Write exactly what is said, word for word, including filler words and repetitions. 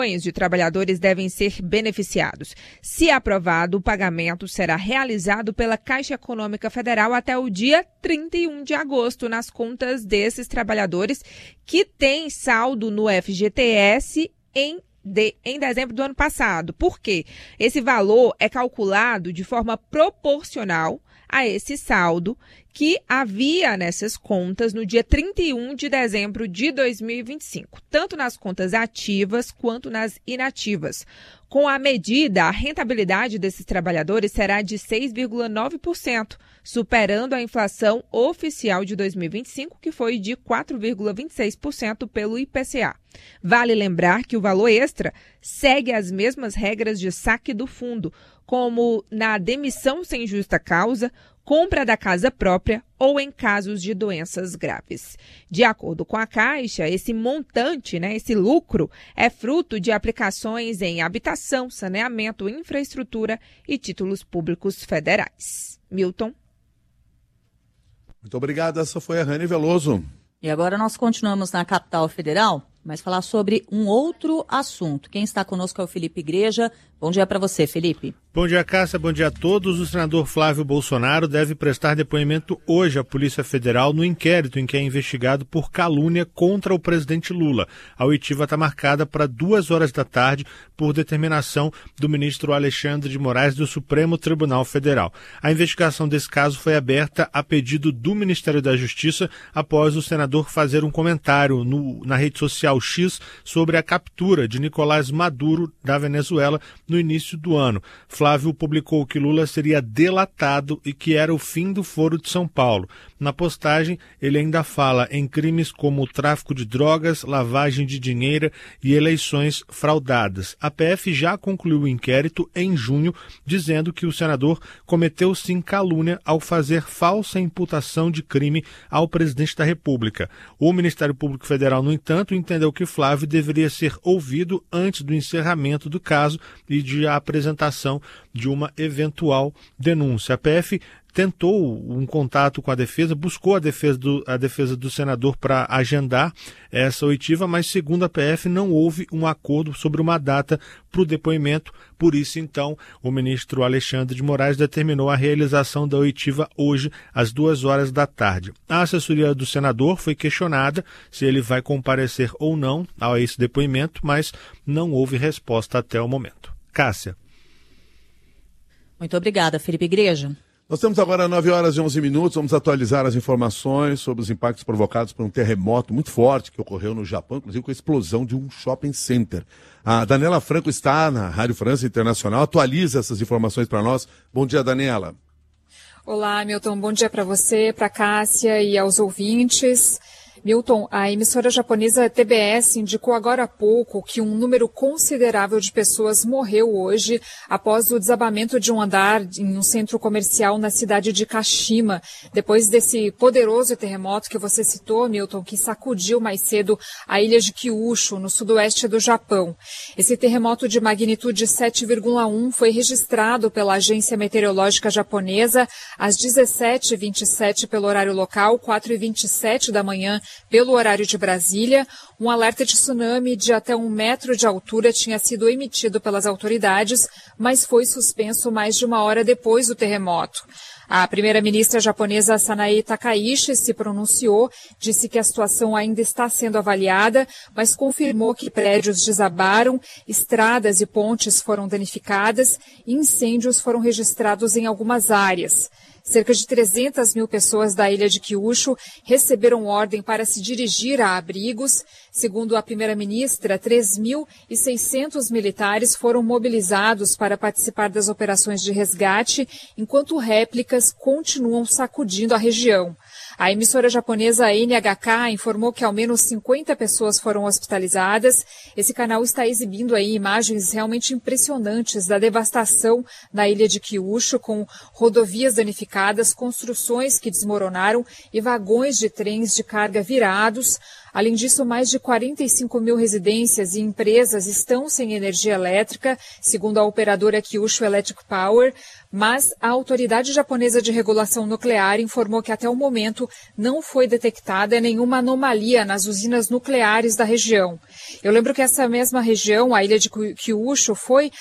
de trabalhadores devem ser beneficiados. Se aprovado, o pagamento será realizado pela Caixa Econômica Federal até o dia trinta e um de agosto nas contas desses trabalhadores que têm saldo no F G T S em De, em dezembro do ano passado. Por quê? Esse valor é calculado de forma proporcional a esse saldo que havia nessas contas no dia trinta e um de dezembro de dois mil e vinte e cinco, tanto nas contas ativas quanto nas inativas. Com a medida, a rentabilidade desses trabalhadores será de seis vírgula nove por cento, superando a inflação oficial de dois mil e vinte e cinco, que foi de quatro vírgula vinte e seis por cento pelo I P C A. Vale lembrar que o valor extra segue as mesmas regras de saque do fundo, como na demissão sem justa causa, compra da casa própria ou em casos de doenças graves. De acordo com a Caixa, esse montante, né, esse lucro, é fruto de aplicações em habitação, saneamento, infraestrutura e títulos públicos federais. Milton. Muito obrigado, essa foi a Rani Veloso. E agora nós continuamos na capital federal, mas falar sobre um outro assunto. Quem está conosco é o Felipe Igreja. Bom dia para você, Felipe. Bom dia, Cássia. Bom dia a todos. O senador Flávio Bolsonaro deve prestar depoimento hoje à Polícia Federal no inquérito em que é investigado por calúnia contra o presidente Lula. A oitiva está marcada para duas horas da tarde por determinação do ministro Alexandre de Moraes do Supremo Tribunal Federal. A investigação desse caso foi aberta a pedido do Ministério da Justiça após o senador fazer um comentário no, na rede social X sobre a captura de Nicolás Maduro da Venezuela no início do ano. Flávio publicou que Lula seria delatado e que era o fim do Foro de São Paulo. Na postagem, ele ainda fala em crimes como tráfico de drogas, lavagem de dinheiro e eleições fraudadas. A P F já concluiu o inquérito em junho, dizendo que o senador cometeu sim calúnia ao fazer falsa imputação de crime ao presidente da República. O Ministério Público Federal, no entanto, entendeu que Flávio deveria ser ouvido antes do encerramento do caso e de apresentação de uma eventual denúncia. A P F tentou um contato com a defesa, buscou a defesa do, a defesa do senador para agendar essa oitiva, mas segundo a P F não houve um acordo sobre uma data para o depoimento. Por isso, então, o ministro Alexandre de Moraes determinou a realização da oitiva hoje, às duas horas da tarde. A assessoria do senador foi questionada se ele vai comparecer ou não a esse depoimento, mas não houve resposta até o momento. Cássia. Muito obrigada, Felipe Igreja. Nós temos agora nove horas e onze minutos, vamos atualizar as informações sobre os impactos provocados por um terremoto muito forte que ocorreu no Japão, inclusive com a explosão de um shopping center. A Daniela Franco está na Rádio França Internacional, atualiza essas informações para nós. Bom dia, Daniela. Olá, Milton, bom dia para você, para a Cássia e aos ouvintes. Milton, a emissora japonesa T B S indicou agora há pouco que um número considerável de pessoas morreu hoje após o desabamento de um andar em um centro comercial na cidade de Kashima, depois desse poderoso terremoto que você citou, Milton, que sacudiu mais cedo a ilha de Kyushu, no sudoeste do Japão. Esse terremoto de magnitude sete vírgula um foi registrado pela agência meteorológica japonesa às dezessete e vinte e sete pelo horário local, quatro e vinte e sete da manhã pelo horário de Brasília. Um alerta de tsunami de até um metro de altura tinha sido emitido pelas autoridades, mas foi suspenso mais de uma hora depois do terremoto. A primeira-ministra japonesa Sanae Takaichi se pronunciou, disse que a situação ainda está sendo avaliada, mas confirmou que prédios desabaram, estradas e pontes foram danificadas e incêndios foram registrados em algumas áreas. Cerca de trezentas mil pessoas da ilha de Kyushu receberam ordem para se dirigir a abrigos. Segundo a primeira-ministra, três mil e seiscentos militares foram mobilizados para participar das operações de resgate, enquanto réplicas continuam sacudindo a região. A emissora japonesa N H K informou que ao menos cinquenta pessoas foram hospitalizadas. Esse canal está exibindo aí imagens realmente impressionantes da devastação na ilha de Kyushu, com rodovias danificadas, construções que desmoronaram e vagões de trens de carga virados. Além disso, mais de quarenta e cinco mil residências e empresas estão sem energia elétrica, segundo a operadora Kyushu Electric Power, mas a autoridade japonesa de regulação nuclear informou que até o momento não foi detectada nenhuma anomalia nas usinas nucleares da região. Eu lembro que essa mesma região, a ilha de Kyushu, foi